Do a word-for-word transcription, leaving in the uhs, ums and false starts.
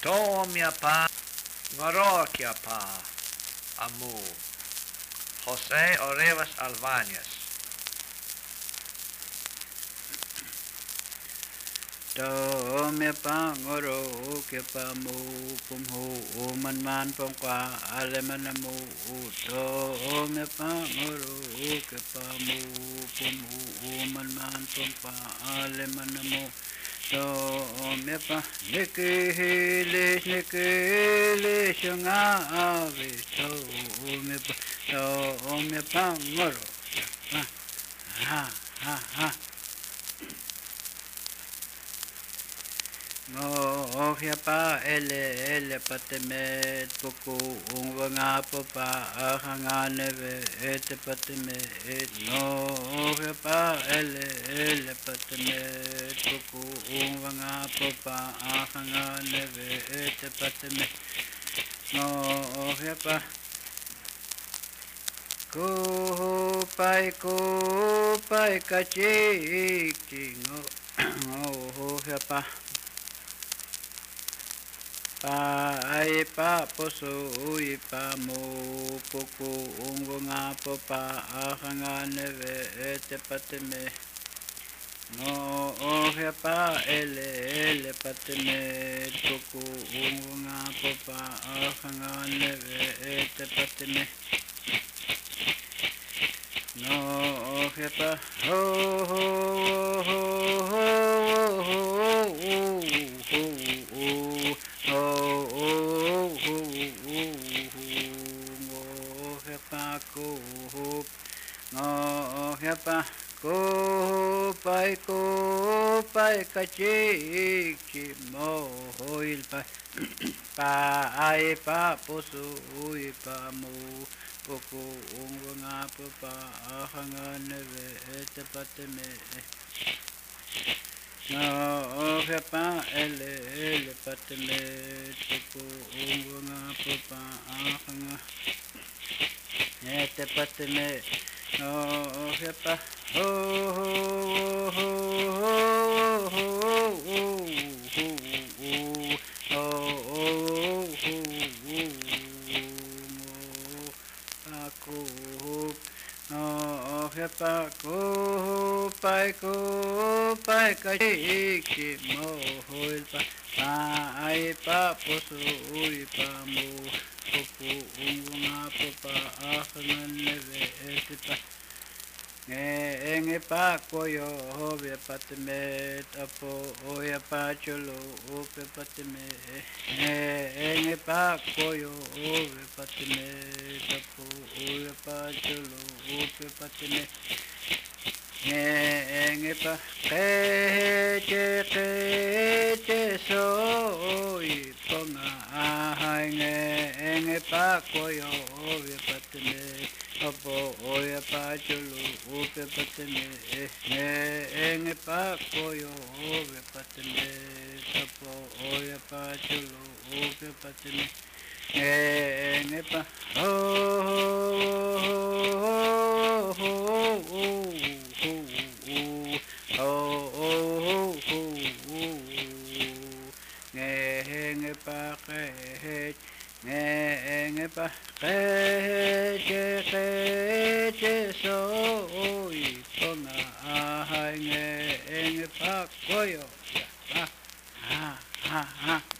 Tomia pa, Ngorokia pa, Amu, José Orevas Albañez. Tomia pa, Ngorokia pa, Mu, Pumhu, Man Man Pongpa, Alemanamu, Tomia pa, Ngorokia pa, Mu, Pumhu, Man Man Pongpa, Alemanamu. So me pa nikili nikili shunga ave so me pa so me pa ngoro ha ha ha no ya pa ele ele pateme poku unga pa hanga neve et pateme no ya pa ele ele pateme poku unga pa hanga neve et pateme no ya pa ko pai ko pai kachi no no ya pa pa ai pa poso ui pa mo poku ungo nga po pa ahanga neve ete pateme no ohe pa ele ele pateme poku ungo nga po pa ahanga neve ete pateme no ohe pa ho ho ho ho ho oh oh oh oh hepa ko no hepa ko pai ko pai kachi chi mo hoil pa pa ai pa posu ui pa mo poku ungo nga pa ahanga neve ete pateme no hepa ele ele pateme tuku ungo nga papa ahanga ete pateme no hepa ho ho ho ho ho ho aku no hepa ko pai ko pai kachi chi mo hoil pa pa ai pa posu ui pa mo poku ungu nga po pa ahanga neve ete pa nge enge pa koyo hove pateme tapo oya pa cholo ope pateme nge enge pa koyo hove pateme tapo oya pa cholo ope pateme nge enge pa keche keche soy ponga ahai nge enge pa koyo hove pateme tapo oya pa cholo ope pateme nge enge pa koyo hove pateme tapo oya pa cholo ope pateme nge enge pa ho ho ho ho ho ho nge enge pa ke nge pa keche keche soy ponga ahai nge enge pa koyo ha ha ha